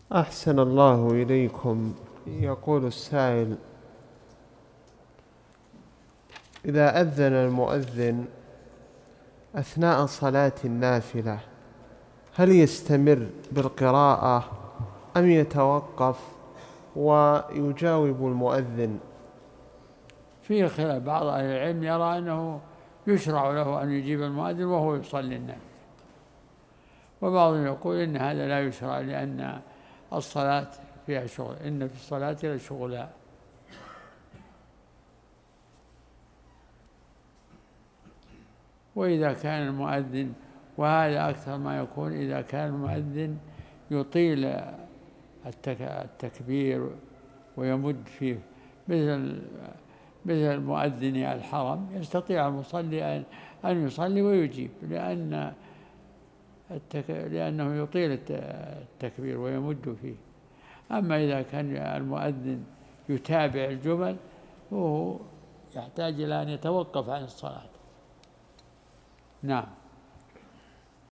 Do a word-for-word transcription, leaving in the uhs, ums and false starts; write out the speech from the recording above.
أحسن الله إليكم. يقول السائل: إذا أذن المؤذن أثناء صلاة النافلة هل يستمر بالقراءة أم يتوقف ويجاوب المؤذن؟ فيه خلاف، بعض أهل العلم يرى أنه يشرع له أن يجيب المؤذن وهو يصلي النافلة، وبعضهم يقول إن هذا لا يشرع لأن الصلاة فيها شغل، إن في الصلاة لشغلا. وإذا كان المؤذن، وهذا أكثر ما يكون إذا كان المؤذن يطيل التكبير ويمد فيه، مثل مثل مؤذن الحرم يستطيع المصلي أن يصلي ويجيب، لأن لأنه يطيل التكبير ويمد فيه. أما إذا كان المؤذن يتابع الجمل فهو يحتاج إلى أن يتوقف عن الصلاة. نعم.